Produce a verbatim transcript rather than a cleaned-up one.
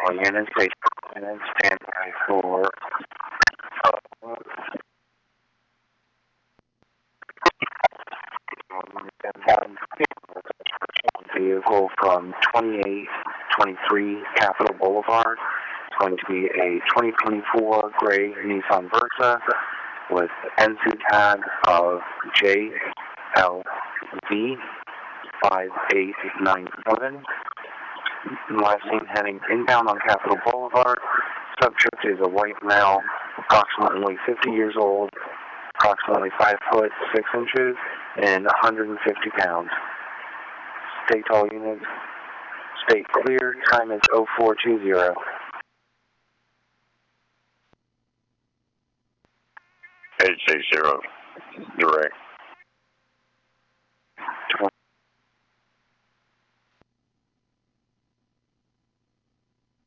all units, state units, stand by for vehicle from twenty-eight twenty-three Capitol Boulevard. It's going to be a twenty twenty-four gray Nissan Versa with N C tag of J L V five eight nine seven. Last seen heading inbound on Capitol Boulevard. Subject is a white male, approximately fifty years old, approximately five foot six inches, and one hundred fifty pounds. State all units, state clear, time is oh four two zero. H A zero, direct.